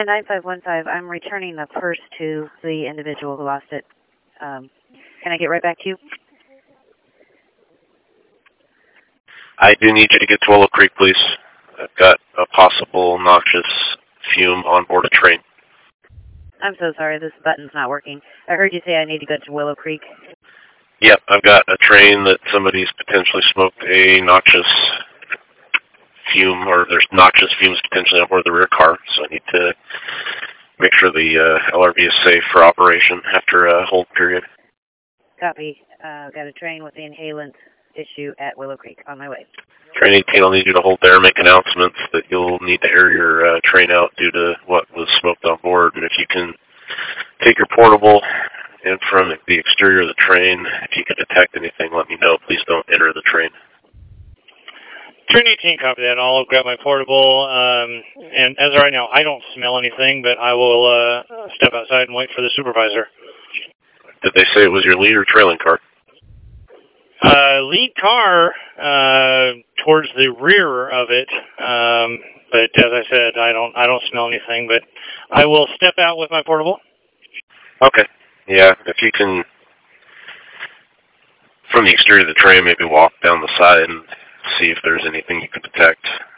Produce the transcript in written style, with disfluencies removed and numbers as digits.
9515, I'm returning the purse to the individual who lost it. Can I get right back to you? I do need you to get to Willow Creek, please. I've got a possible noxious fume on board a train. I'm so sorry, this button's not working. I heard you say I need to go to Willow Creek. Yep, I've got a train that somebody's potentially smoked a noxious fume, or there's noxious fumes potentially on board the rear car, so I need to make sure the LRV is safe for operation after a hold period. Copy. Got a train with the inhalant issue at Willow Creek. On my way. Train 18 will need you to hold there, make announcements that you'll need to air your train out due to what was smoked on board. And if you can take your portable in from the exterior of the train, if you can detect anything, let me know. Please don't enter the train. Train 18, copy that. I'll grab my portable. And as of right now, I don't smell anything, but I will step outside and wait for the supervisor. Did they say it was your lead or trailing car? Lead car towards the rear of it, but as I said, I don't smell anything. But I will step out with my portable. Okay. Yeah, if you can, from the exterior of the train, maybe walk down the side and see if there's anything you can detect.